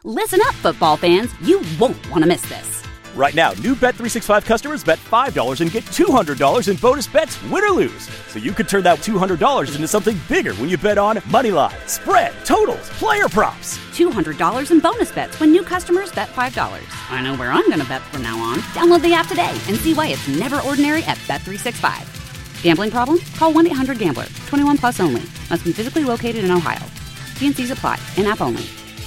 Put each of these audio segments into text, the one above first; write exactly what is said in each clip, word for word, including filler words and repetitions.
Listen up, football fans. You won't want to miss this. Right now, new Bet three sixty-five customers bet five dollars and get two hundred dollars in bonus bets, win or lose. So you could turn that two hundred dollars into something bigger when you bet on money line, spread, totals, player props. two hundred dollars in bonus bets when new customers bet five dollars. I know where I'm going to bet from now on. Download the app today and see why it's never ordinary at Bet three sixty-five. Gambling problem? Call one eight hundred gambler. twenty-one plus only. Must be physically located in Ohio. T and C's apply. In-app only.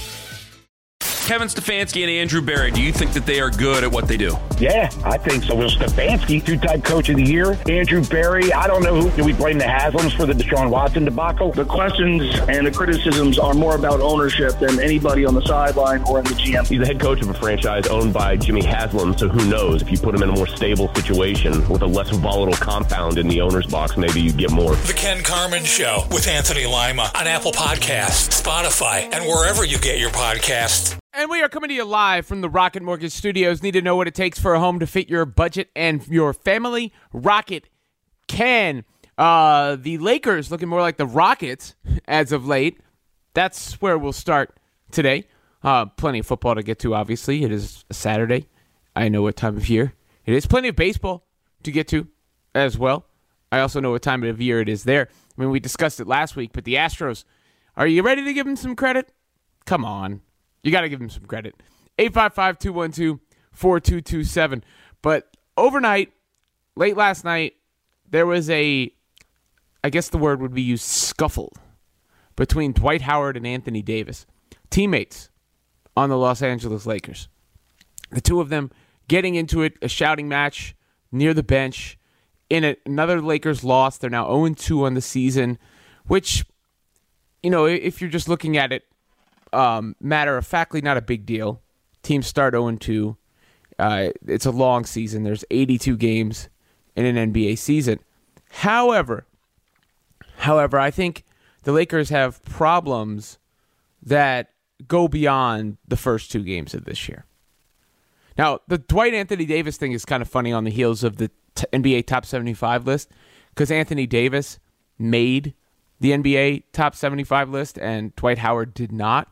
Kevin Stefanski and Andrew Berry, do you think that they are good at what they do? Yeah, I think so. Well, Stefanski, two-time coach of the year. Andrew Berry, I don't know who. Do we blame the Haslams for the Deshaun Watson debacle? The questions and the criticisms are more about ownership than anybody on the sideline or in the G M. He's the head coach of a franchise owned by Jimmy Haslam, so who knows? If you put him in a more stable situation with a less volatile compound in the owner's box, maybe you get more. The Ken Carman Show with Anthony Lima on Apple Podcasts, Spotify, and wherever you get your podcasts. And we are coming to you live from the Rocket Mortgage Studios. Need to know what it takes for a home to fit your budget and your family? Rocket can. Uh, the Lakers looking more like the Rockets as of late. That's where we'll start today. Uh, plenty of football to get to, obviously. It is a Saturday. I know what time of year it is. Plenty of baseball to get to as well. I also know what time of year it is there. I mean, we discussed it last week, but the Astros, are you ready to give them some credit? Come on. You got to give him some credit. eight five five, two one two, four two two seven. But overnight, late last night, there was a, I guess the word would be used, scuffle between Dwight Howard and Anthony Davis, teammates on the Los Angeles Lakers. The two of them getting into it, a shouting match near the bench. In a, another Lakers loss, they're now oh and two on the season, which, you know, if you're just looking at it, Um, matter-of-factly, not a big deal. Teams start oh and two. Uh, it's a long season. There's eighty-two games in an N B A season. However, however, I think the Lakers have problems that go beyond the first two games of this year. Now, the Dwight Anthony Davis thing is kind of funny on the heels of the t- N B A Top seventy-five list, because Anthony Davis made the N B A Top seventy-five list and Dwight Howard did not.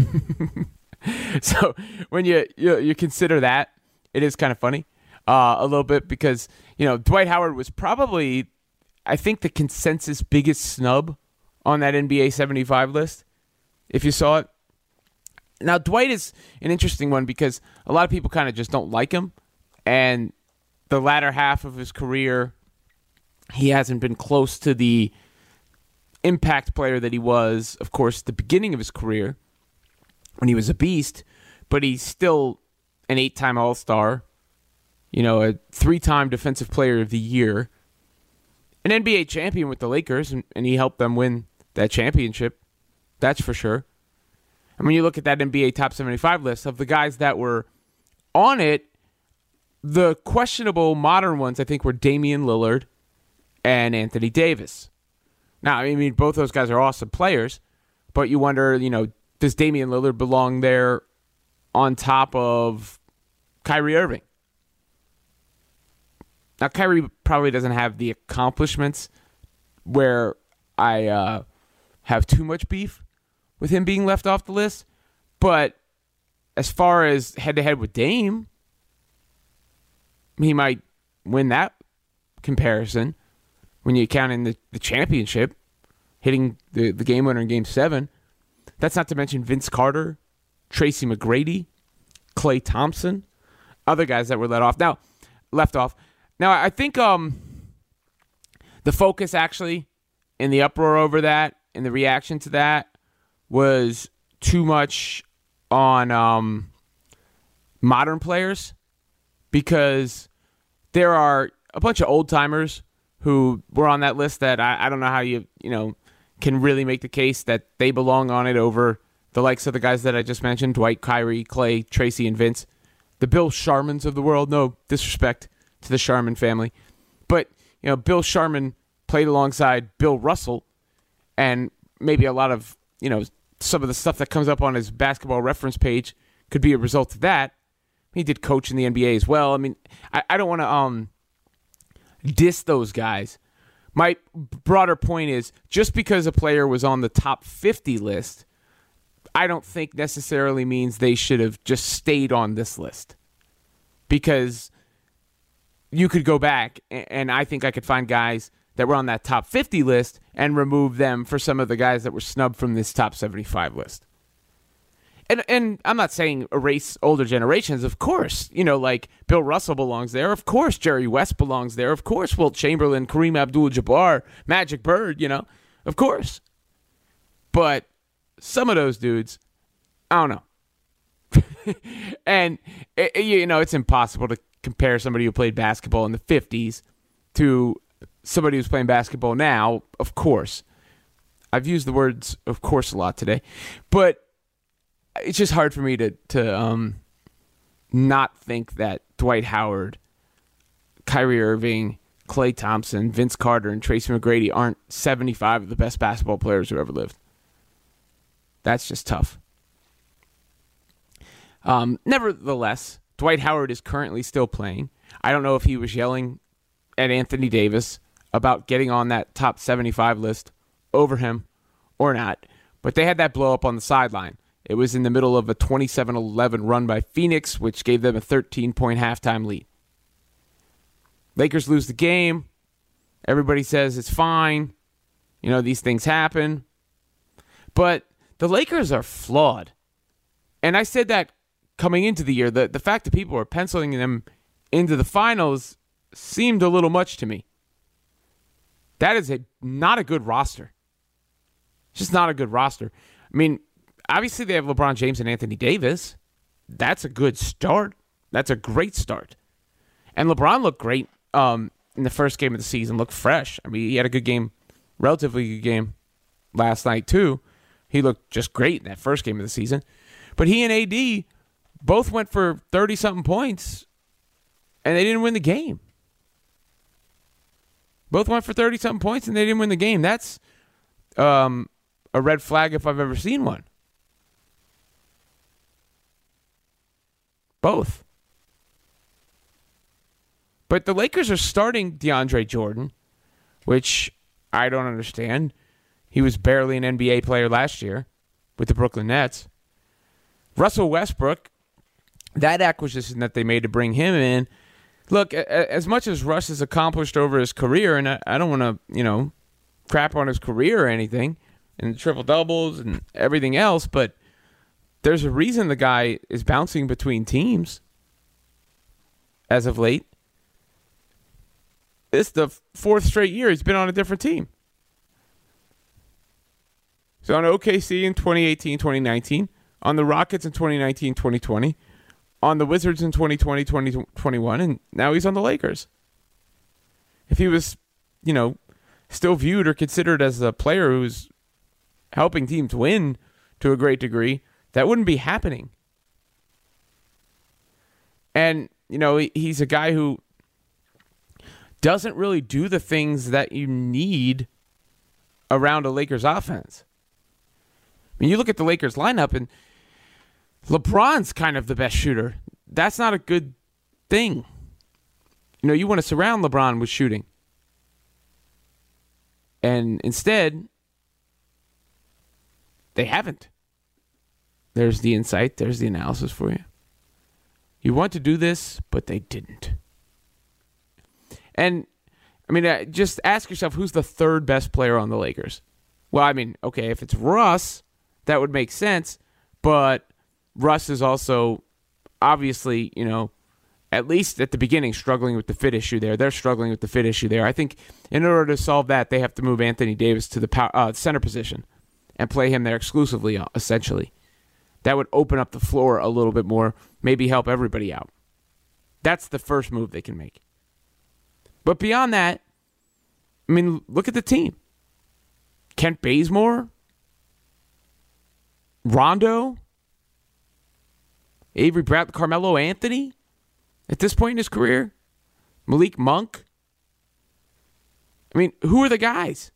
So when you, you you consider that, it is kind of funny uh, a little bit, because, you know, Dwight Howard was probably, I think, the consensus biggest snub on that N B A seventy-five list, if you saw it. Now, Dwight is an interesting one because a lot of people kind of just don't like him, and the latter half of his career, he hasn't been close to the impact player that he was, of course, at the beginning of his career when he was a beast, but he's still an eight-time All-Star, you know, a three-time Defensive Player of the Year, an N B A champion with the Lakers, and, and he helped them win that championship, that's for sure. And when you look at that N B A Top seventy-five list of the guys that were on it, the questionable modern ones, I think, were Damian Lillard and Anthony Davis. Now, I mean, both those guys are awesome players, but you wonder, you know, does Damian Lillard belong there on top of Kyrie Irving? Now, Kyrie probably doesn't have the accomplishments where I uh, have too much beef with him being left off the list, but as far as head-to-head with Dame, he might win that comparison when you count in the, the championship, hitting the, the game winner in Game seven. That's not to mention Vince Carter, Tracy McGrady, Klay Thompson, other guys that were let off. Now, left off. Now, I think um, the focus actually in the uproar over that, and the reaction to that, was too much on um, modern players, because there are a bunch of old-timers who were on that list that I, I don't know how you, you know, can really make the case that they belong on it over the likes of the guys that I just mentioned, Dwight, Kyrie, Klay, Tracy, and Vince. The Bill Sharmans of the world. No disrespect to the Sharman family. But, you know, Bill Sharman played alongside Bill Russell, and maybe a lot of, you know, some of the stuff that comes up on his basketball reference page could be a result of that. He did coach in the N B A as well. I mean, I, I don't want to um diss those guys. My broader point is, just because a player was on the top fifty list, I don't think necessarily means they should have just stayed on this list. Because you could go back, and I think I could find guys that were on that top fifty list and remove them for some of the guys that were snubbed from this top seventy-five list. And and I'm not saying erase older generations. Of course, you know, like Bill Russell belongs there. Of course, Jerry West belongs there. Of course, Wilt Chamberlain, Kareem Abdul-Jabbar, Magic Bird, you know. Of course. But some of those dudes, I don't know. And, it, you know, it's impossible to compare somebody who played basketball in the fifties to somebody who's playing basketball now, of course. I've used the words of course a lot today. But it's just hard for me to, to um, not think that Dwight Howard, Kyrie Irving, Klay Thompson, Vince Carter, and Tracy McGrady aren't seventy-five of the best basketball players who ever lived. That's just tough. Um, nevertheless, Dwight Howard is currently still playing. I don't know if he was yelling at Anthony Davis about getting on that top seventy-five list over him or not, but they had that blow up on the sideline. It was in the middle of a twenty-seven eleven run by Phoenix, which gave them a thirteen-point halftime lead. Lakers lose the game. Everybody says it's fine. You know, these things happen. But the Lakers are flawed. And I said that coming into the year. The, the fact that people were penciling them into the finals seemed a little much to me. That is a not a good roster. It's just not a good roster. I mean, obviously, they have LeBron James and Anthony Davis. That's a good start. That's a great start. And LeBron looked great um, in the first game of the season, looked fresh. I mean, he had a good game, relatively good game last night, too. He looked just great in that first game of the season. But he and A D both went for thirty-something points, and they didn't win the game. Both went for thirty-something points, and they didn't win the game. That's um, a red flag if I've ever seen one. Both. But the Lakers are starting DeAndre Jordan, which I don't understand. He was barely an N B A player last year with the Brooklyn Nets. Russell Westbrook, that acquisition that they made to bring him in, look, as much as Russ has accomplished over his career, and I don't want to, you know, crap on his career or anything, and triple-doubles and everything else, but there's a reason the guy is bouncing between teams as of late. It's the fourth straight year he's been on a different team. So on O K C in twenty eighteen twenty nineteen, on the Rockets in twenty nineteen twenty twenty, on the Wizards in twenty twenty twenty twenty-one, and now he's on the Lakers. If he was, you know, still viewed or considered as a player who's helping teams win to a great degree, that wouldn't be happening. And, you know, he's a guy who doesn't really do the things that you need around a Lakers offense. I mean, you look at the Lakers lineup, and LeBron's kind of the best shooter. That's not a good thing. You know, you want to surround LeBron with shooting. And instead, they haven't. There's the insight. There's the analysis for you. You want to do this, but they didn't. And, I mean, uh, just ask yourself, who's the third best player on the Lakers? Well, I mean, okay, if it's Russ, that would make sense. But Russ is also, obviously, you know, at least at the beginning, struggling with the fit issue there. They're struggling with the fit issue there. I think in order to solve that, they have to move Anthony Davis to the power, uh, center position and play him there exclusively, essentially. That would open up the floor a little bit more, maybe help everybody out. That's the first move they can make. But beyond that, I mean, look at the team. Kent Bazemore, Rondo, Avery Bradley, Carmelo Anthony, at this point in his career, Malik Monk. I mean, who are the guys?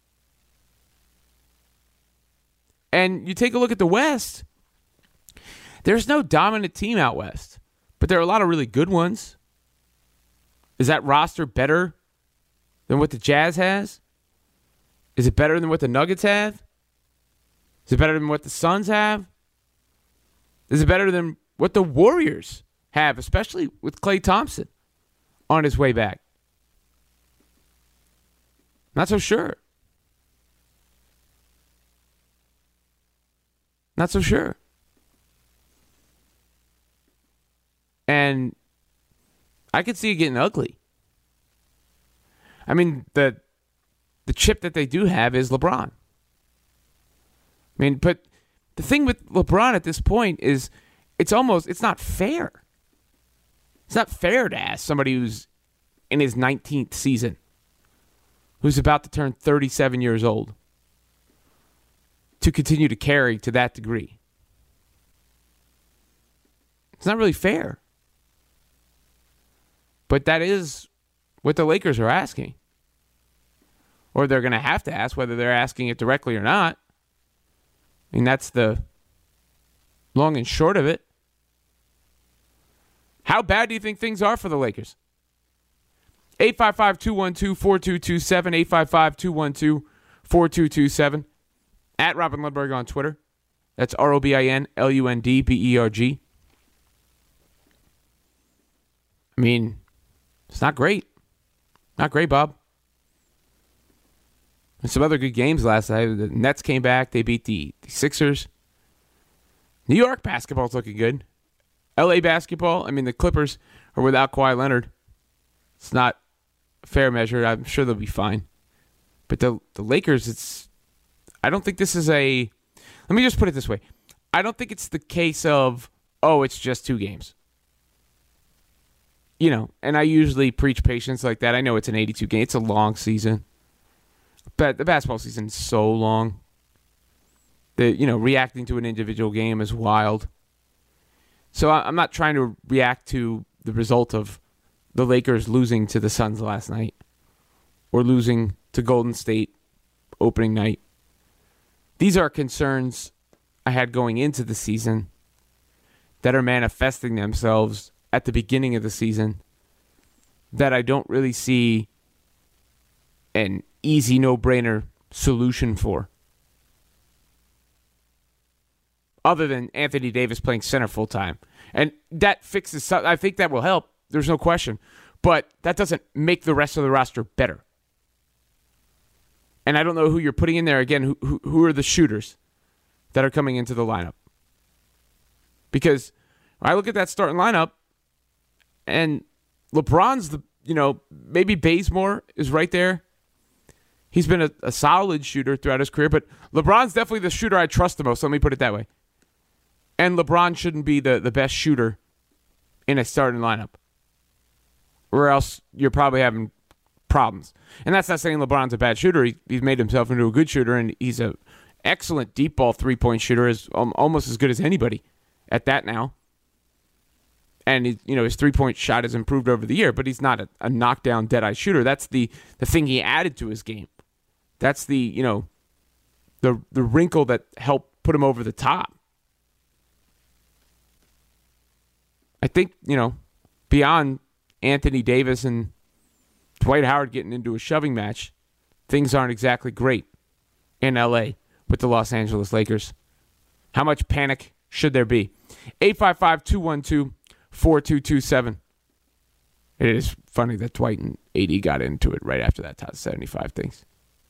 And you take a look at the West, there's no dominant team out West, but there are a lot of really good ones. Is that roster better than what the Jazz has? Is it better than what the Nuggets have? Is it better than what the Suns have? Is it better than what the Warriors have, especially with Klay Thompson on his way back? Not so sure. Not so sure. And I could see it getting ugly. I mean, the the chip that they do have is LeBron. I mean, but the thing with LeBron at this point is it's almost, it's not fair. It's not fair to ask somebody who's in his nineteenth season, who's about to turn thirty-seven years old, to continue to carry to that degree. It's not really fair. But that is what the Lakers are asking. Or they're going to have to ask, whether they're asking it directly or not. I mean, that's the long and short of it. How bad do you think things are for the Lakers? eight five five, two one two, four two two seven, eight five five, two one two, four two two seven. At Robin Lundberg on Twitter. That's R O B I N L U N D B E R G. I mean, it's not great. Not great, Bob. And some other good games last night. The Nets came back. They beat the, the Sixers. New York basketball's looking good. L A basketball, I mean, the Clippers are without Kawhi Leonard. It's not a fair measure. I'm sure they'll be fine. But the the Lakers, it's... I don't think this is a... Let me just put it this way. I don't think it's the case of, oh, it's just two games. You know, and I usually preach patience like that. I know it's an eighty-two game. It's a long season. But the basketball season is so long. The, you know, reacting to an individual game is wild. So I'm not trying to react to the result of the Lakers losing to the Suns last night or losing to Golden State opening night. These are concerns I had going into the season that are manifesting themselves at the beginning of the season that I don't really see an easy, no-brainer solution for. Other than Anthony Davis playing center full-time. And that fixes something. I think that will help. There's no question. But that doesn't make the rest of the roster better. And I don't know who you're putting in there. Again, who, who, who are the shooters that are coming into the lineup? Because I look at that starting lineup, and LeBron's the, you know, maybe Bazemore is right there. He's been a, a solid shooter throughout his career, but LeBron's definitely the shooter I trust the most. Let me put it that way. And LeBron shouldn't be the, the best shooter in a starting lineup, or else you're probably having problems. And that's not saying LeBron's a bad shooter. He, he's made himself into a good shooter, and he's an excellent deep ball three-point shooter, is um, almost as good as anybody at that now. And he, you know, his three-point shot has improved over the year, but he's not a, a knockdown, dead-eye shooter. That's the, the thing he added to his game. That's the, you know, the the wrinkle that helped put him over the top. I think, you know, beyond Anthony Davis and Dwight Howard getting into a shoving match, things aren't exactly great in L A with the Los Angeles Lakers. How much panic should there be? eight five five, two one two, four two two seven. It is funny that Dwight and A D got into it right after that top seventy-five things.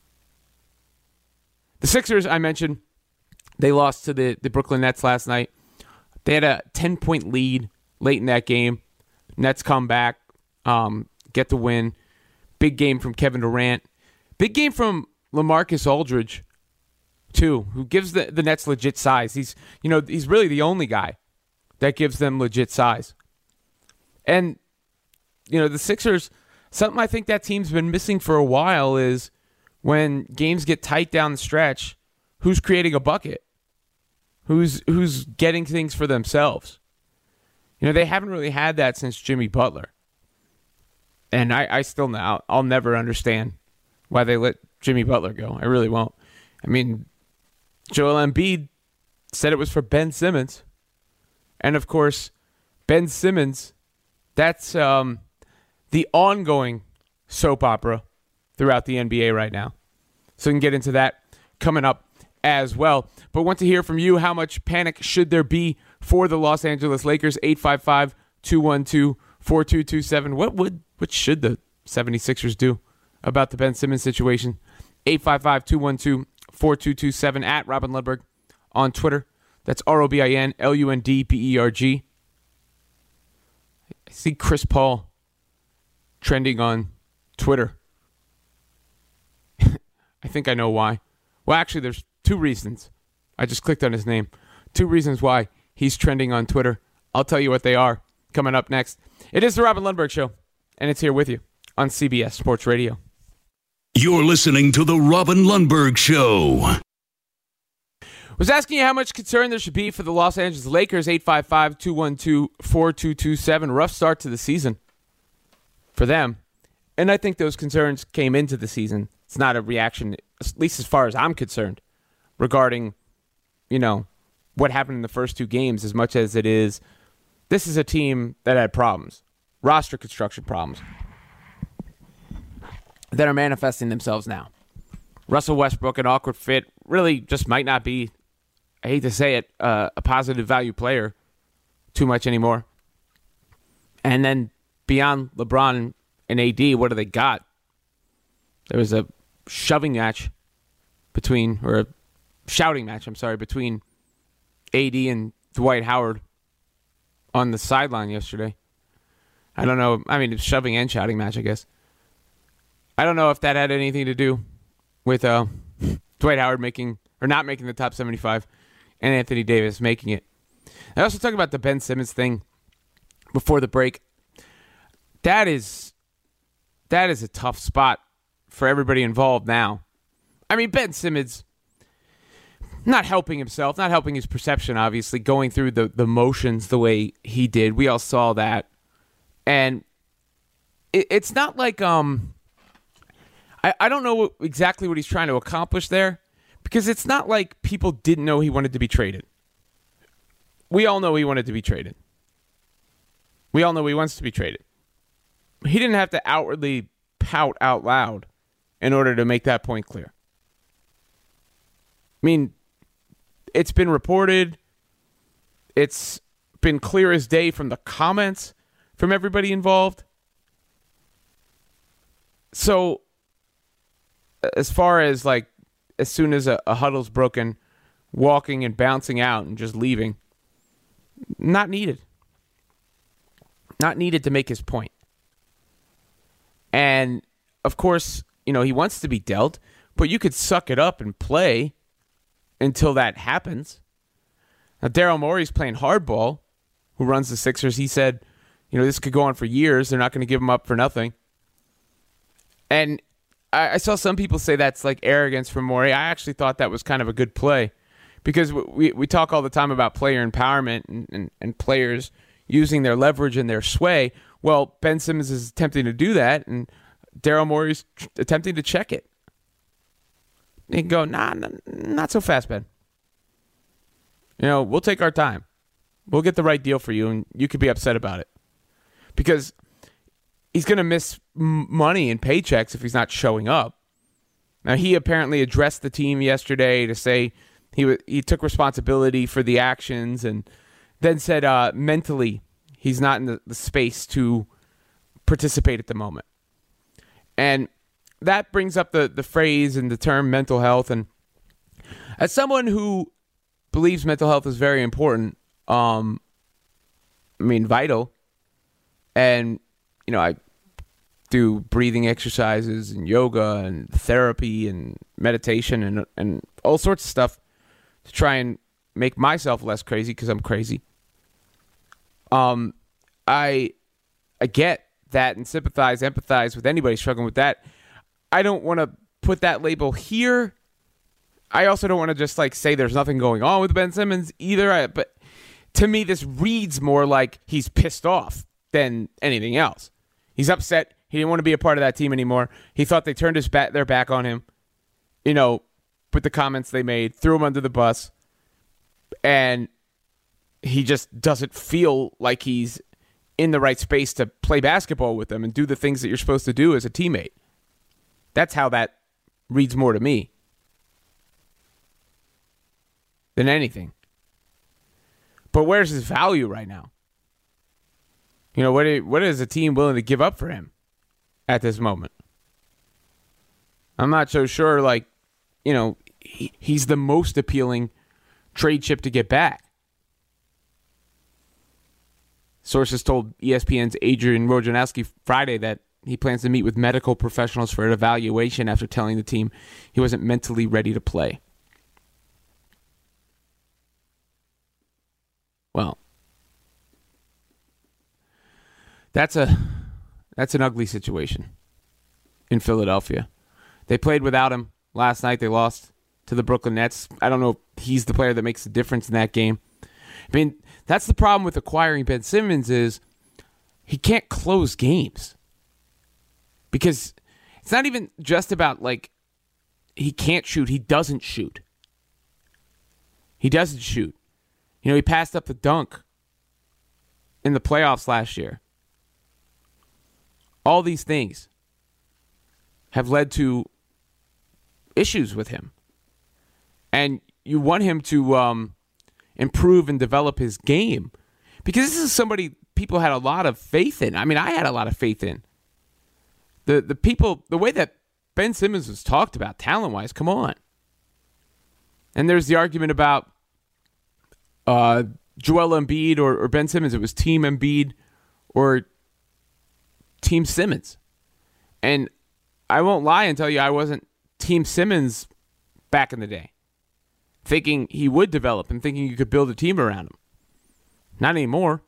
The Sixers, I mentioned, they lost to the, the Brooklyn Nets last night. They had a ten-point lead late in that game. Nets come back, um, get the win. Big game from Kevin Durant. Big game from LaMarcus Aldridge, too, who gives the, the Nets legit size. He's, you know, he's really the only guy that gives them legit size. And, you know, the Sixers, something I think that team's been missing for a while is when games get tight down the stretch, who's creating a bucket? Who's who's getting things for themselves? You know, they haven't really had that since Jimmy Butler. And I, I still now, I'll never understand why they let Jimmy Butler go. I really won't. I mean, Joel Embiid said it was for Ben Simmons. And, of course, Ben Simmons, that's um, the ongoing soap opera throughout the N B A right now. So we can get into that coming up as well. But want to hear from you. How much panic should there be for the Los Angeles Lakers? eight five five, two one two, four two two seven. What would what should the 76ers do about the Ben Simmons situation? eight five five, two one two, four two two seven at Robin Lundberg on Twitter. That's R O B I N L U N D B E R G. I see Chris Paul trending on Twitter. I think I know why. Well, actually, there's two reasons. I just clicked on his name. Two reasons why he's trending on Twitter. I'll tell you what they are coming up next. It is the Robin Lundberg Show, and it's here with you on C B S Sports Radio. You're listening to the Robin Lundberg Show. Was asking you how much concern there should be for the Los Angeles Lakers. Eight five five, two one two, four two two seven. Rough start to the season for them. And I think those concerns came into the season. It's not a reaction, at least as far as I'm concerned, regarding, you know, what happened in the first two games, as much as it is, this is a team that had problems, roster construction problems, that are manifesting themselves now. Russell Westbrook, an awkward fit, really just might not be, I hate to say it, uh, a positive value player too much anymore. And then beyond LeBron and A D, what do they got? There was a shoving match between, or a shouting match, I'm sorry, between A D and Dwight Howard on the sideline yesterday. I don't know. I mean, it's shoving and shouting match, I guess. I don't know if that had anything to do with uh, Dwight Howard making, or not making the top seventy-five, and Anthony Davis making it. I also talked about the Ben Simmons thing before the break. That is, that is a tough spot for everybody involved now. I mean, Ben Simmons not helping himself, not helping his perception, obviously, going through the, the motions the way he did. We all saw that. And it, it's not like, um, I, I don't know what, exactly what he's trying to accomplish there, because it's not like people didn't know he wanted to be traded. We all know he wanted to be traded. We all know he wants to be traded. He didn't have to outwardly pout out loud in order to make that point clear. I mean, it's been reported. It's been clear as day from the comments from everybody involved. So, as far as like, as soon as a, a huddle's broken, walking and bouncing out and just leaving, not needed. Not needed to make his point. And, of course, you know, he wants to be dealt, but you could suck it up and play until that happens. Now, Daryl Morey's playing hardball, who runs the Sixers. He said, you know, this could go on for years. They're not going to give him up for nothing. And I, I saw some people say that's like arrogance from Morey. I actually thought that was kind of a good play, because we we talk all the time about player empowerment and, and, and players using their leverage and their sway. Well, Ben Simmons is attempting to do that, and Daryl Morey's attempting to check it. They can go, nah, nah, not so fast, Ben. You know, we'll take our time. We'll get the right deal for you, and you could be upset about it. Because he's going to miss m- money and paychecks if he's not showing up. Now, he apparently addressed the team yesterday to say he w- he took responsibility for the actions, and then said uh, mentally he's not in the, the space to participate at the moment. And that brings up the, the phrase and the term mental health. And as someone who believes mental health is very important, um, I mean, vital, and, you know, I do breathing exercises and yoga and therapy and meditation and and all sorts of stuff to try and make myself less crazy, because I'm crazy. Um, I I get that and sympathize, empathize with anybody struggling with that. I don't want to put that label here. I also don't want to just like say there's nothing going on with Ben Simmons either. I, but to me, this reads more like he's pissed off than anything else. He's upset. He didn't want to be a part of that team anymore. He thought they turned his back, their back on him, you know, with the comments they made, threw him under the bus, and he just doesn't feel like he's in the right space to play basketball with them and do the things that you're supposed to do as a teammate. That's how that reads more to me. than anything. But where's his value right now? You know, what is, what is a team willing to give up for him at this moment? I'm not so sure, like, you know, he, he's the most appealing trade chip to get back. Sources told E S P N's Adrian Wojnarowski Friday that he plans to meet with medical professionals for an evaluation after telling the team he wasn't mentally ready to play. Well, that's a that's an ugly situation in Philadelphia. They played without him last night. They lost to the Brooklyn Nets. I don't know if he's the player that makes the difference in that game. I mean, that's the problem with acquiring Ben Simmons is he can't close games. Because it's not even just about, like, he can't shoot. He doesn't shoot. He doesn't shoot. You know, he passed up the dunk in the playoffs last year. All these things have led to issues with him. And you want him to um, improve and develop his game. Because this is somebody people had a lot of faith in. I mean, I had a lot of faith in. The the people, the way that Ben Simmons was talked about talent-wise, come on. And there's the argument about uh, Joel Embiid or, or Ben Simmons. It was Team Embiid or Team Simmons. And I won't lie and tell you I wasn't Team Simmons back in the day, thinking he would develop and thinking you could build a team around him. Not anymore.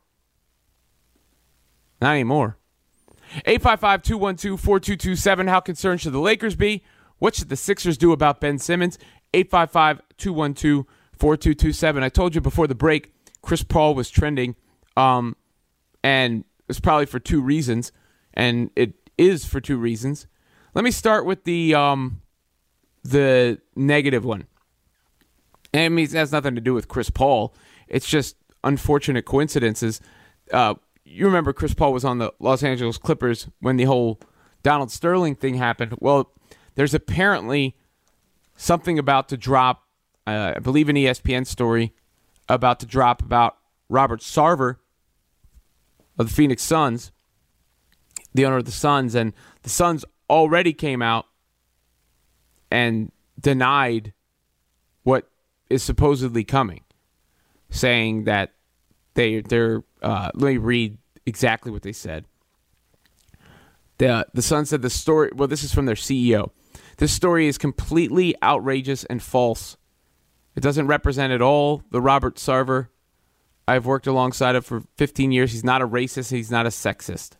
Not anymore. eight five five, two one two, four two two seven. How concerned should the Lakers be? What should the Sixers do about Ben Simmons? eight five five, two one two, four two two seven. I told you before the break, Chris Paul was trending, um, and it's probably for two reasons, and it is for two reasons. Let me start with the um, the negative one. And I mean, it has nothing to do with Chris Paul. It's just unfortunate coincidences. Uh, you remember Chris Paul was on the Los Angeles Clippers when the whole Donald Sterling thing happened. Well, there's apparently something about to drop, uh, I believe an E S P N story, about to drop about Robert Sarver of the Phoenix Suns, the owner of the Suns, and the Suns already came out and denied what is supposedly coming, saying that they, they're, uh, let me read exactly what they said. The, the Sun said the story, well, this is from their C E O. This story is completely outrageous and false. It doesn't represent at all the Robert Sarver I've worked alongside of for fifteen years. He's not a racist. He's not a sexist.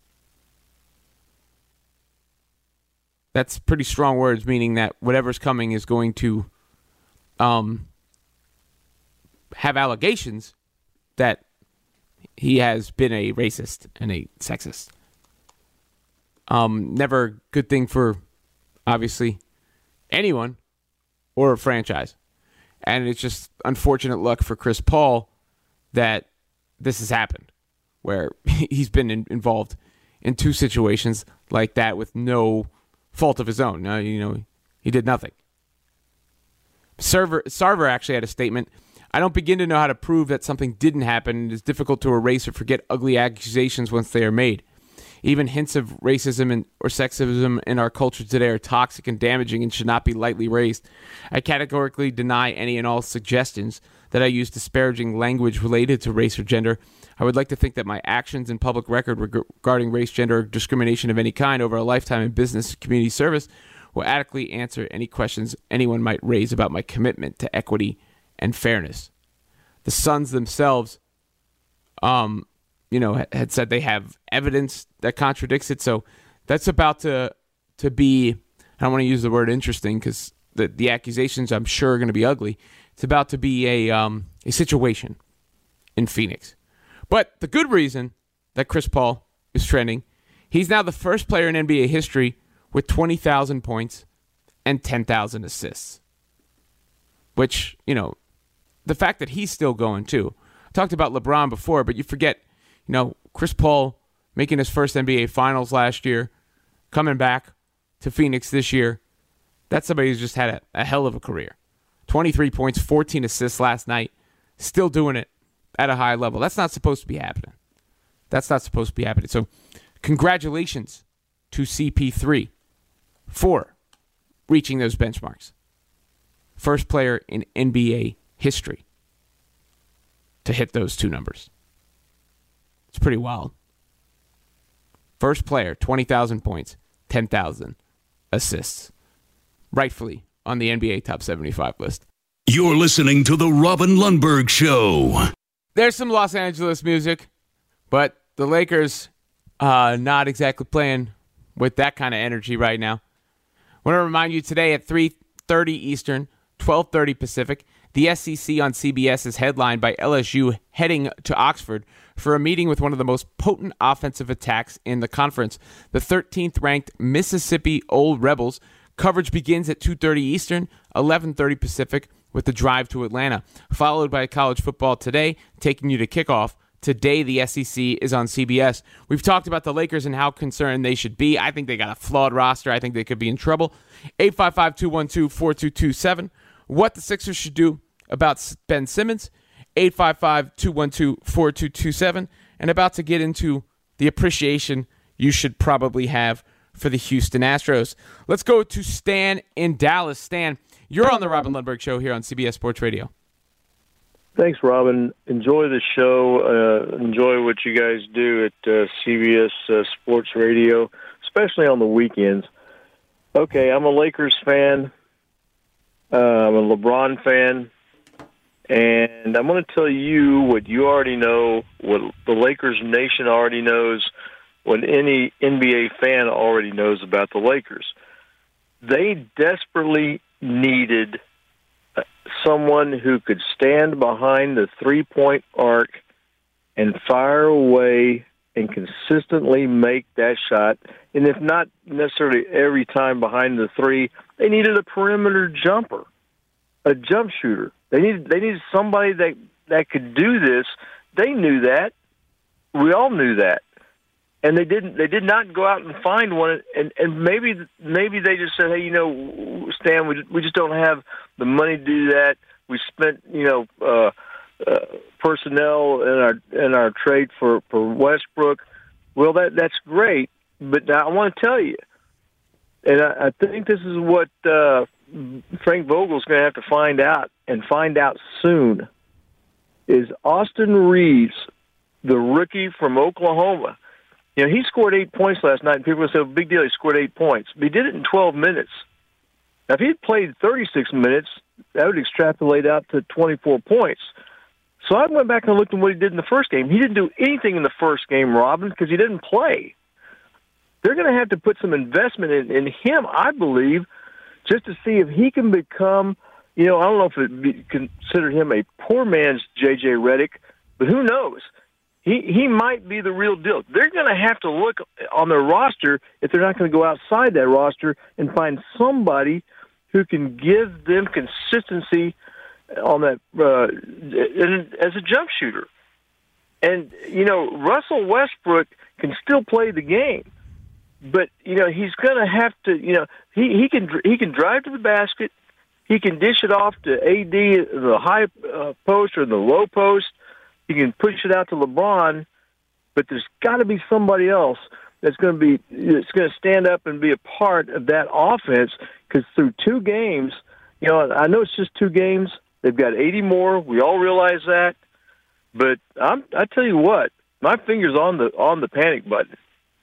That's pretty strong words, meaning that whatever's coming is going to um, have allegations that he has been a racist and a sexist. Um, never a good thing for, obviously, anyone or a franchise. And it's just unfortunate luck for Chris Paul that this has happened, where he's been in, involved in two situations like that with no fault of his own. No, you know, he did nothing. Sarver, Sarver actually had a statement. I don't begin to know how to prove that something didn't happen. It is difficult to erase or forget ugly accusations once they are made. Even hints of racism and, or sexism in our culture today are toxic and damaging and should not be lightly raised. I categorically deny any and all suggestions that I use disparaging language related to race or gender. I would like to think that my actions and public record regarding race, gender, or discrimination of any kind over a lifetime in business and community service will adequately answer any questions anyone might raise about my commitment to equity and fairness. The Suns themselves, um, you know, had said they have evidence that contradicts it. So that's about to to be, I don't want to use the word interesting because the, the accusations I'm sure are going to be ugly. It's about to be a um, a situation in Phoenix. But the good reason that Chris Paul is trending, he's now the first player in N B A history with twenty thousand points and ten thousand assists. Which, you know, the fact that he's still going too. I talked about LeBron before, but you forget, you know, Chris Paul making his first N B A Finals last year, coming back to Phoenix this year. That's somebody who's just had a, a hell of a career. twenty-three points, fourteen assists last night. Still doing it at a high level. That's not supposed to be happening. That's not supposed to be happening. So congratulations to C P three for reaching those benchmarks. First player in N B A history to hit those two numbers. It's pretty wild. First player, twenty thousand points, ten thousand assists. Rightfully on the N B A Top seventy-five list. You're listening to The Robin Lundberg Show. There's some Los Angeles music, but the Lakers uh, not exactly playing with that kind of energy right now. I want to remind you today at three thirty Eastern, twelve thirty Pacific, the S E C on C B S is headlined by L S U heading to Oxford for a meeting with one of the most potent offensive attacks in the conference, the thirteenth ranked Mississippi Old Rebels. Coverage begins at two thirty Eastern, eleven thirty Pacific, with the drive to Atlanta, followed by College Football Today, taking you to kickoff. Today, the S E C is on C B S. We've talked about the Lakers and how concerned they should be. I think they got a flawed roster. I think they could be in trouble. eight five five, two one two, four two two seven. What the Sixers should do about Ben Simmons. eight five five, two one two, four two two seven. And about to get into the appreciation you should probably have for the Houston Astros. Let's go to Stan in Dallas. Stan, you're on the Robin Lundberg Show here on C B S Sports Radio. Thanks, Robin. Enjoy the show. Uh, enjoy what you guys do at uh, C B S uh, Sports Radio, especially on the weekends. Okay, I'm a Lakers fan. Uh, I'm a LeBron fan. And I'm going to tell you what you already know, what the Lakers nation already knows, what any N B A fan already knows about the Lakers. They desperately needed someone who could stand behind the three-point arc and fire away and consistently make that shot. And if not necessarily every time behind the three, they needed a perimeter jumper, a jump shooter. They needed they needed somebody that, that could do this. They knew that. We all knew that. And they didn't. They did not go out and find one. And, and maybe maybe they just said, "Hey, you know, Stan, we we just don't have the money to do that. We spent, you know, uh, uh, personnel in our in our trade for, for Westbrook." Well, that that's great, but now I want to tell you, and I, I think this is what uh, Frank Vogel's going to have to find out, and find out soon. Is Austin Reeves, the rookie from Oklahoma? You know, he scored eight points last night, and people would say, big deal, he scored eight points. But he did it in twelve minutes. Now, if he had played thirty-six minutes, that would extrapolate out to twenty-four points. So I went back and looked at what he did in the first game. He didn't do anything in the first game, Robin, because he didn't play. They're going to have to put some investment in, in him, I believe, just to see if he can become, you know, I don't know if it be consider him a poor man's J J Redick, but who knows? He he might be the real deal. They're going to have to look on their roster if they're not going to go outside that roster and find somebody who can give them consistency on that uh, as a jump shooter. And, you know, Russell Westbrook can still play the game, but, you know, he's going to have to, you know, he, he can he can drive to the basket. He can dish it off to A D, the high uh, post or the low post. He can push it out to LeBron, but there's got to be somebody else that's going to be that's going to stand up and be a part of that offense. Because through two games, you know, I know it's just two games. They've got eighty more. We all realize that, but I'm, I tell you what, my finger's on the on the panic button.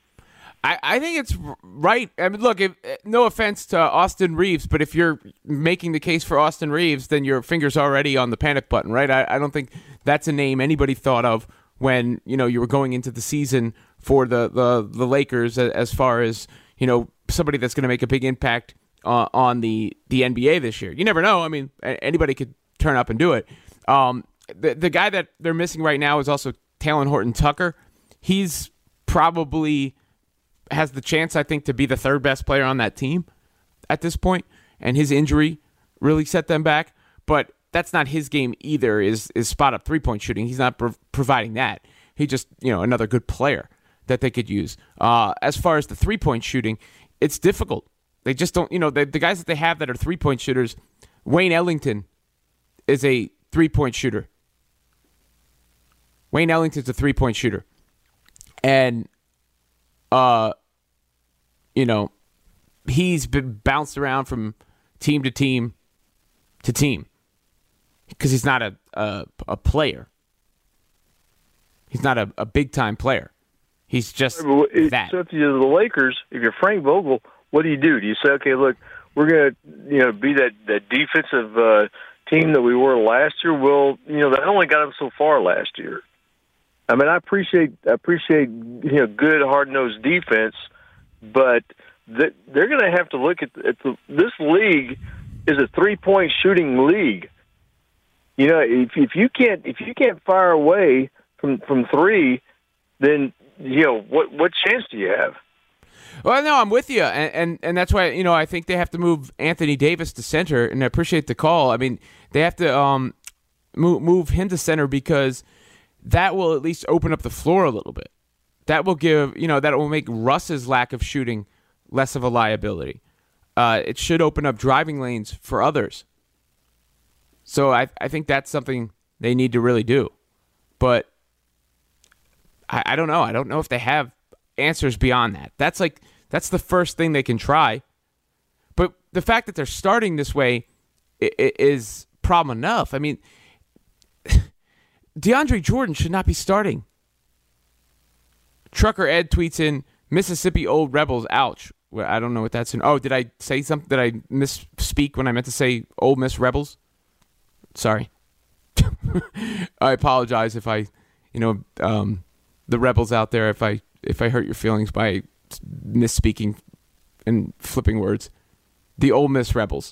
I, I think it's right. I mean, look, if, no offense to Austin Reeves, but if you're making the case for Austin Reeves, then your finger's already on the panic button, right? I, I don't think that's a name anybody thought of when, you know, you were going into the season for the, the, the Lakers as far as, you know, somebody that's going to make a big impact uh, on the, the N B A this year. You never know. I mean, anybody could turn up and do it. Um, the, the guy that they're missing right now is also Talen Horton-Tucker. He's probably has the chance, I think, to be the third best player on that team at this point, and his injury really set them back. But that's not his game either, is is spot-up three-point shooting. He's not pro- providing that. He's just, you know, another good player that they could use. Uh, as far as the three-point shooting, it's difficult. They just don't, you know, the, the guys that they have that are three-point shooters, Wayne Ellington is a three-point shooter. Wayne Ellington's a three-point shooter. And, uh, you know, he's been bounced around from team to team to team because he's not a, a, a player. He's not a, a big-time player. He's just that. So if you're the Lakers, if you're Frank Vogel, what do you do? Do you say, okay, look, we're going to, you know, be that, that defensive uh, team that we were last year? Well, you know, that only got them so far last year. I mean, I appreciate I appreciate you know good hard nosed defense, but th- they're going to have to look at, at the, this league is a three point shooting league. You know, if if you can't if you can't fire away from from three, then you know what what chance do you have? Well, no, I'm with you, and, and and that's why you know I think they have to move Anthony Davis to center, and I appreciate the call. I mean, they have to um move move him to center because that will at least open up the floor a little bit. That will give, you know, that will make Russ's lack of shooting less of a liability. Uh, it should open up driving lanes for others. So I I think that's something they need to really do. But I, I don't know. I don't know if they have answers beyond that. That's like that's the first thing they can try. But the fact that they're starting this way is problem enough. I mean, DeAndre Jordan should not be starting. Trucker Ed tweets in, Mississippi Old Rebels, ouch. Well, I don't know what that's in. Oh, did I say something? Did I misspeak when I meant to say Ole Miss Rebels? Sorry. I apologize if I, you know, um, the Rebels out there, if I if I hurt your feelings by misspeaking and flipping words. The Ole Miss Rebels.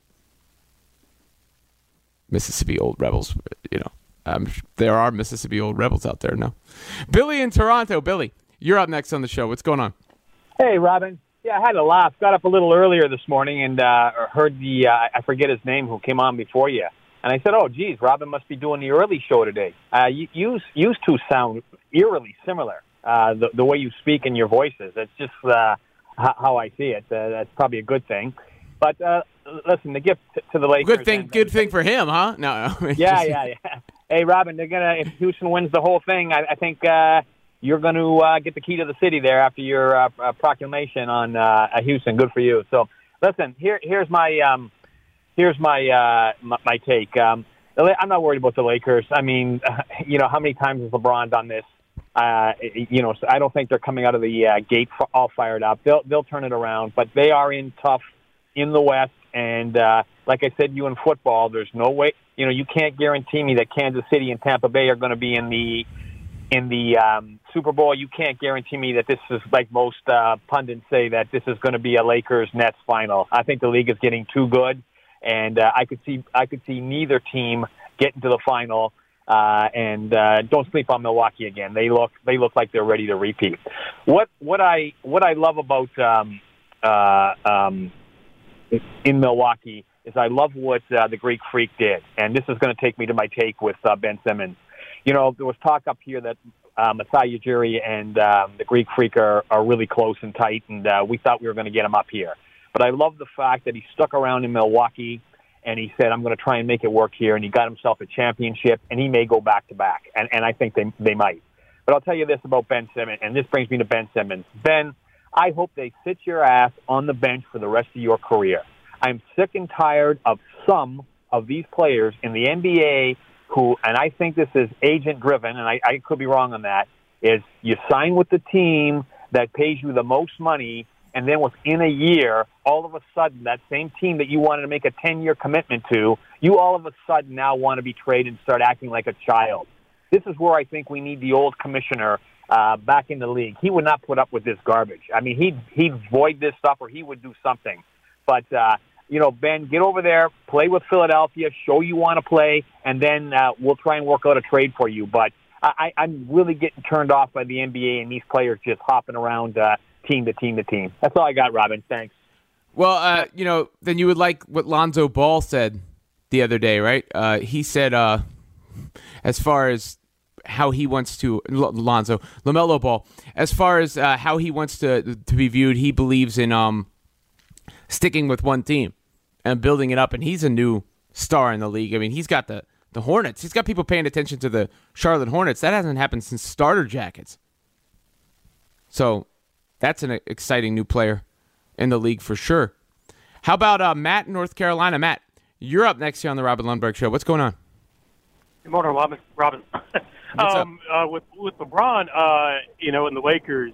Mississippi Old Rebels, you know. Um, there are Mississippi Old Rebels out there, no. Billy in Toronto. Billy, you're up next on the show. What's going on? Hey, Robin. Yeah, I had a laugh. Got up a little earlier this morning and uh, heard the, uh, I forget his name, who came on before you. And I said, oh, geez, Robin must be doing the early show today. Uh, you, you used to sound eerily similar, uh, the, the way you speak in your voices. It's just uh, how, how I see it. Uh, that's probably a good thing. But uh, listen, the gift to the Lakers. Good thing, and, good thing for him, huh? No, no. Yeah, yeah, yeah. Hey, Robin, they're gonna. If Houston wins the whole thing, I, I think uh, you're going to uh, get the key to the city there after your uh, uh, proclamation on uh, Houston. Good for you. So, listen, here, here's my, um, here's my, uh, my, my take. Um, I'm not worried about the Lakers. I mean, uh, you know, how many times has LeBron done this? Uh, you know, so I don't think they're coming out of the uh, gate all fired up. They'll they'll turn it around, but they are in tough in the West, and uh, like I said, you in football, there's no way. You know, you can't guarantee me that Kansas City and Tampa Bay are going to be in the in the um, Super Bowl. You can't guarantee me that this is, like most uh, pundits say, that this is going to be a Lakers-Nets final. I think the league is getting too good, and uh, I could see I could see neither team getting to the final. Uh, and uh, don't sleep on Milwaukee again. They look they look like they're ready to repeat. What what I what I love about um, uh, um, in Milwaukee is I love what uh, the Greek Freak did, and this is going to take me to my take with uh, Ben Simmons. You know, there was talk up here that uh, Masai Ujiri and um, the Greek Freak are, are really close and tight, and uh, we thought we were going to get him up here. But I love the fact that he stuck around in Milwaukee, and he said, I'm going to try and make it work here, and he got himself a championship, and he may go back-to-back, and, and I think they they might. But I'll tell you this about Ben Simmons, and this brings me to Ben Simmons. Ben, I hope they sit your ass on the bench for the rest of your career. I'm sick and tired of some of these players in the N B A who, and I think this is agent-driven, and I, I could be wrong on that, is you sign with the team that pays you the most money, and then within a year, all of a sudden, that same team that you wanted to make a ten-year commitment to, you all of a sudden now want to be traded and start acting like a child. This is where I think we need the old commissioner uh, back in the league. He would not put up with this garbage. I mean, he'd, he'd void this stuff or he would do something. But, uh, you know, Ben, get over there, play with Philadelphia, show you want to play, and then uh, we'll try and work out a trade for you. But I, I'm really getting turned off by the N B A and these players just hopping around uh, team to team to team. That's all I got, Robin. Thanks. Well, uh, you know, then you would like what Lonzo Ball said the other day, right? Uh, he said, uh, as far as how he wants to, L- Lonzo, LaMelo Ball, as far as uh, how he wants to to be viewed, he believes in um, sticking with one team and building it up. And he's a new star in the league. I mean, he's got the, the Hornets. He's got people paying attention to the Charlotte Hornets. That hasn't happened since starter jackets. So that's an exciting new player in the league for sure. How about uh, Matt in North Carolina? Matt, you're up next here on the Robin Lundberg Show. What's going on? Good morning, Robin. Robin. um, uh, with with LeBron, uh, you know, and the Lakers,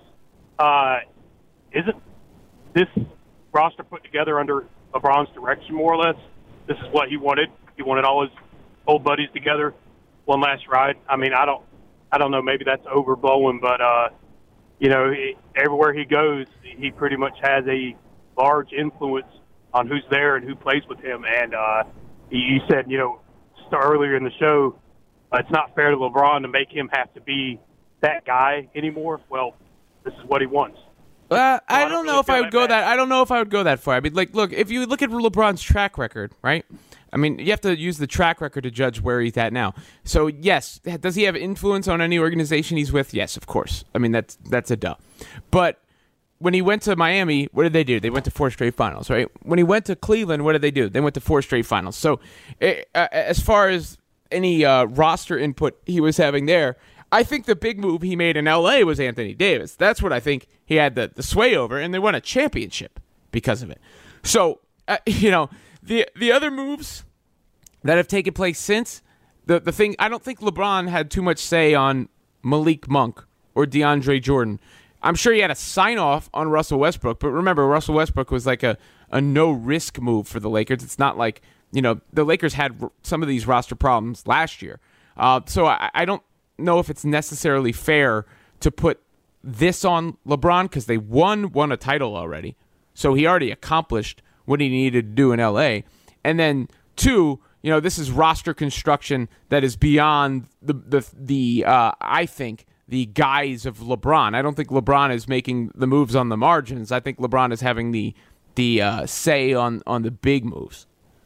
uh, isn't this roster put together under LeBron's direction, more or less? This is what he wanted. He wanted all his old buddies together, one last ride. I mean, I don't, I don't know. Maybe that's overblowing, but uh, you know, he, everywhere he goes, he pretty much has a large influence on who's there and who plays with him. And uh, you said, you know, earlier in the show, uh, it's not fair to LeBron to make him have to be that guy anymore. Well, this is what he wants. Uh, I, so I don't, don't know really if I would that go bad. that. I don't know if I would go that far. I mean, like, look, if you look at LeBron's track record, right? I mean, you have to use the track record to judge where he's at now. So, yes, does he have influence on any organization he's with? Yes, of course. I mean, that's that's a duh. But when he went to Miami, what did they do? They went to four straight finals, right? When he went to Cleveland, what did they do? They went to four straight finals. So, it, uh, as far as any uh, roster input he was having there, I think the big move he made in L A was Anthony Davis. That's what I think he had the, the sway over, and they won a championship because of it. So, uh, you know, the the other moves that have taken place since, the, the thing, I don't think LeBron had too much say on Malik Monk or DeAndre Jordan. I'm sure he had a sign-off on Russell Westbrook, but remember, Russell Westbrook was like a, a no-risk move for the Lakers. It's not like, you know, the Lakers had r- some of these roster problems last year. Uh, so I, I don't know if it's necessarily fair to put this on LeBron because they won, won a title already. So he already accomplished what he needed to do in L A. And then, two, you know, this is roster construction that is beyond the, the, the uh, I think, the guise of LeBron. I don't think LeBron is making the moves on the margins. I think LeBron is having the the uh, say on, on the big moves.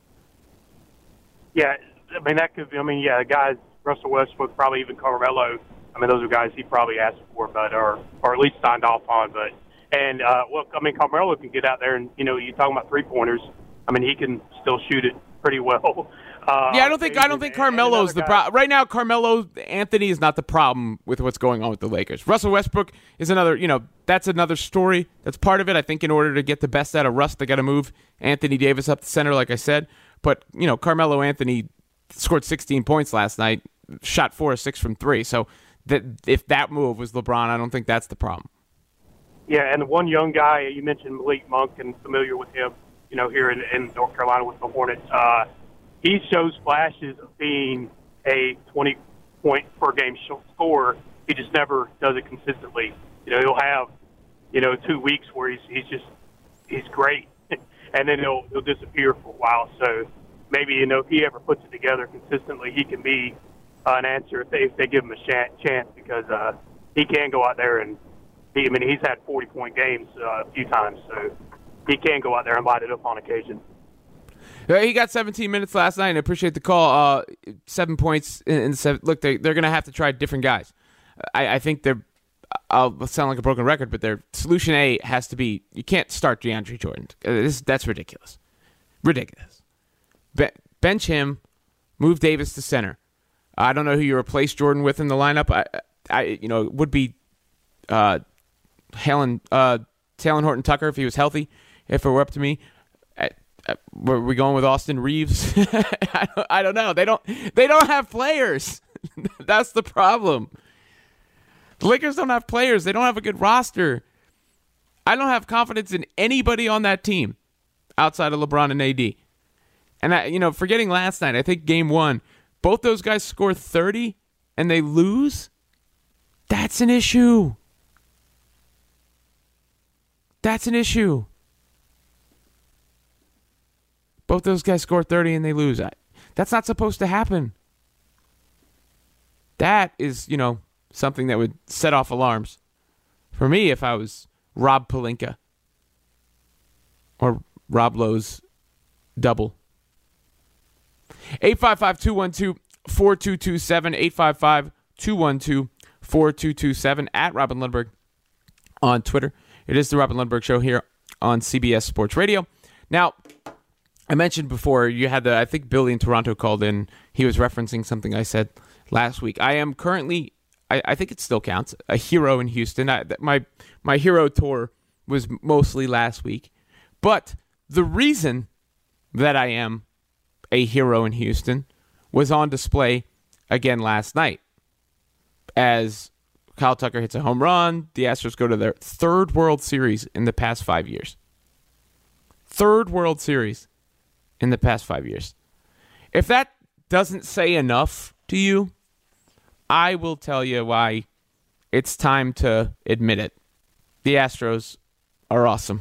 Yeah, I mean, that could be, I mean, yeah, guys, Russell Westbrook, probably even Carmelo. I mean, those are guys he probably asked for, but or or at least signed off on. But and uh, well, I mean, Carmelo can get out there and, you know, you're talking about three pointers. I mean, he can still shoot it pretty well. Uh, yeah, I don't think I don't think Carmelo's the problem right now. Carmelo Anthony is not the problem with what's going on with the Lakers. Russell Westbrook is another, you know, that's another story. That's part of it. I think in order to get the best out of Russ, they got to move Anthony Davis up the center, like I said. But you know, Carmelo Anthony scored sixteen points last night, shot four or six from three. So that if that move was LeBron, I don't think that's the problem. Yeah, and the one young guy you mentioned, Malik Monk, and familiar with him, you know, here in, in North Carolina with the Hornets. Uh, He shows flashes of being a twenty-point-per-game scorer. He just never does it consistently. You know, he'll have, you know, two weeks where he's he's just he's great, and then he'll he'll disappear for a while. So maybe, you know, if he ever puts it together consistently, he can be uh, an answer if they if they give him a sh- chance because uh, he can go out there and he, I mean he's had forty-point games uh, a few times, so he can go out there and light it up on occasion. He got seventeen minutes last night, and I appreciate the call. Uh, seven points in, in the seven. Look, they, they're going to have to try different guys. I, I think they're – I'll sound like a broken record, but their solution A has to be you can't start DeAndre Jordan. Uh, this, that's ridiculous. Ridiculous. Be- bench him, move Davis to center. I don't know who you replace Jordan with in the lineup. I, I you know, it would be uh, Helen, uh, Talen Horton-Tucker if he was healthy, if it were up to me. Were we going with Austin Reeves? I, don't, I don't know. They don't. They don't have players. That's the problem. The Lakers don't have players. They don't have a good roster. I don't have confidence in anybody on that team outside of LeBron and A D. And I, you know, forgetting last night, I think game one, both those guys score thirty and they lose. That's an issue. That's an issue. Both those guys score thirty and they lose. That's not supposed to happen. That is, you know, something that would set off alarms for me if I was Rob Pelinka or Rob Lowe's double. eight five five, two one two, four two two seven, eight five five, two one two, four two two seven, at Robin Lundberg on Twitter. It is the Robin Lundberg Show here on C B S Sports Radio. Now, I mentioned before, you had the, I think Billy in Toronto called in. He was referencing something I said last week. I am currently, I, I think it still counts, a hero in Houston. I, my my hero tour was mostly last week. But the reason that I am a hero in Houston was on display again last night. As Kyle Tucker hits a home run, the Astros go to their third World Series in the past five years. Third World Series in the past five years. If that doesn't say enough to you, I will tell you why it's time to admit it. The Astros are awesome.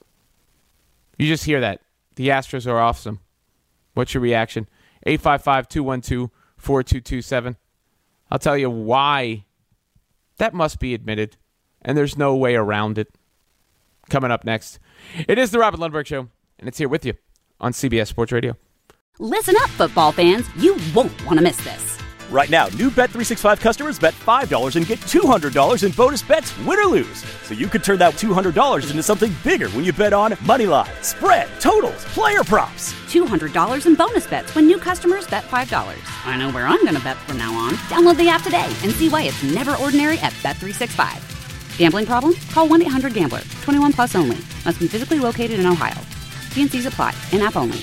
You just hear that. The Astros are awesome. What's your reaction? eight five five, two one two, four two two seven. I'll tell you why that must be admitted, and there's no way around it. Coming up next, it is the Robin Lundberg Show, and it's here with you on C B S Sports Radio. Listen up, football fans. You won't want to miss this. Right now, new Bet three sixty-five customers bet five dollars and get two hundred dollars in bonus bets, win or lose. So you could turn that two hundred dollars into something bigger when you bet on Moneyline, spread, totals, player props. two hundred dollars in bonus bets when new customers bet five dollars. I know where I'm going to bet from now on. Download the app today and see why it's never ordinary at Bet three sixty-five. Gambling problem? Call one eight hundred gambler. twenty-one plus only. Must be physically located in Ohio. T and C's apply. In-app only.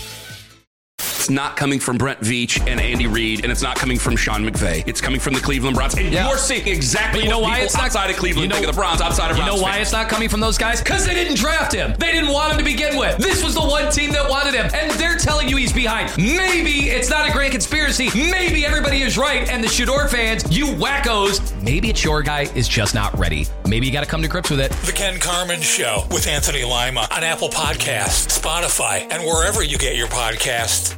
It's not coming from Brent Veach and Andy Reid, and it's not coming from Sean McVay. It's coming from the Cleveland Browns. And yeah. you're seeing exactly but you know what why people it's not, outside of Cleveland you know, think of the Browns, outside of You Browns know why fans. it's not coming from those guys? Because they didn't draft him. They didn't want him to begin with. This was the one team that wanted him, and they're telling you he's behind. Maybe it's not a grand conspiracy. Maybe everybody is right, and the Shador fans, you wackos, maybe it's your guy is just not ready. Maybe you got to come to grips with it. The Ken Carman Show with Anthony Lima on Apple Podcasts, Spotify, and wherever you get your podcasts.